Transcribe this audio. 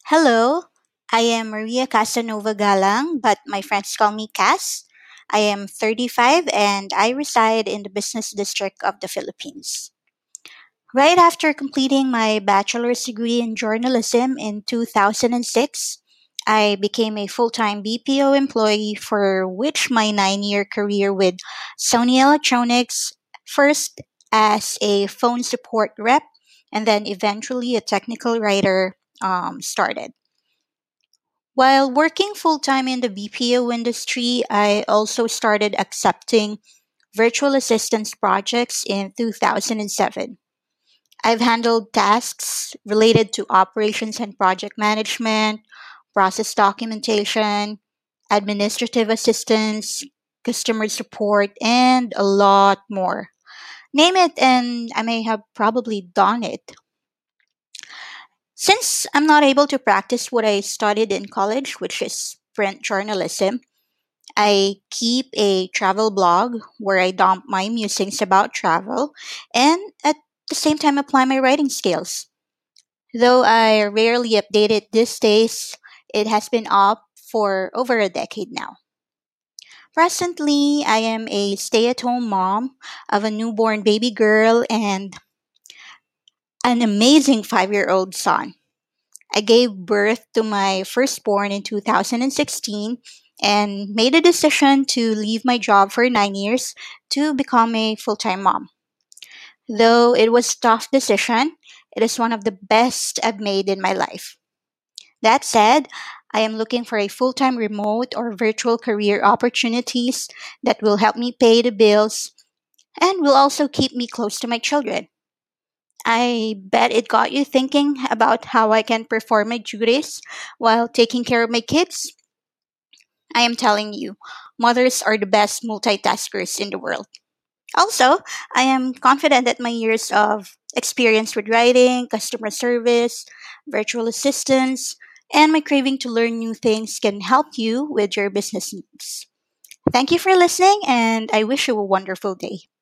Hello, I am Maria Casanova Galang, but my friends call me Cass. I am 35 and I reside in the business district of the Philippines. Right after completing my bachelor's degree in journalism in 2006, I became a full time BPO employee for which my 9 year career with Sony Electronics, first as a phone support rep and then eventually a technical writer, started. While working full time in the BPO industry, I also started accepting virtual assistance projects in 2007. I've handled tasks related to operations and project management, process documentation, administrative assistance, customer support, and a lot more. Name it, and I may have probably done it. Since I'm not able to practice what I studied in college, which is print journalism, I keep a travel blog where I dump my musings about travel and at the same time apply my writing skills. Though I rarely update it these days, it has been up for over a decade now. Presently, I am a stay at home mom of a newborn baby girl and an amazing 5 year old son. I gave birth to my firstborn in 2016 and made a decision to leave my job for 9 years to become a full time mom. Though it was a tough decision, it is one of the best I've made in my life. That said, I am looking for a full time remote or virtual career opportunities that will help me pay the bills and will also keep me close to my children. I bet it got you thinking about how I can perform my duties while taking care of my kids. I am telling you, mothers are the best multitaskers in the world. Also, I am confident that my years of experience with writing, customer service, virtual assistants, and my craving to learn new things can help you with your business needs. Thank you for listening, and I wish you a wonderful day.